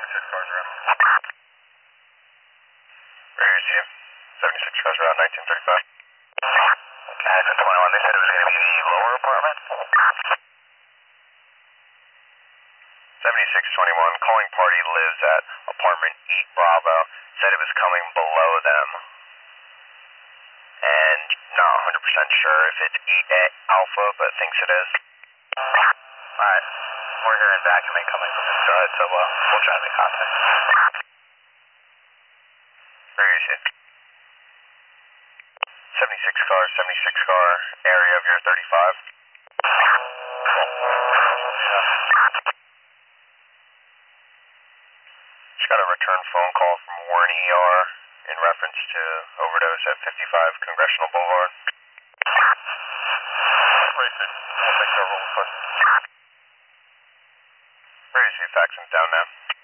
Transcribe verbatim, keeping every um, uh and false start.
seventy-six cars around. Where is you? seventy-six cars around nineteen thirty-five. Okay, ten twenty-one, they said it was going to be the lower apartment? seventy-six twenty-one, calling party lives at apartment eight Bravo, said it was coming below them. And not one hundred percent sure if it's eight Alpha, but thinks it is. Alright, we're hearing back and they coming from this side, so uh, we'll try to make contact. Where is it? seventy-six car, seventy-six car, area of your thirty-five. Just got a return phone call from Warren E R in reference to overdose at fifty-five Congressional Boulevard. Racing. We'll take several questions. Where is he? Fax him down now.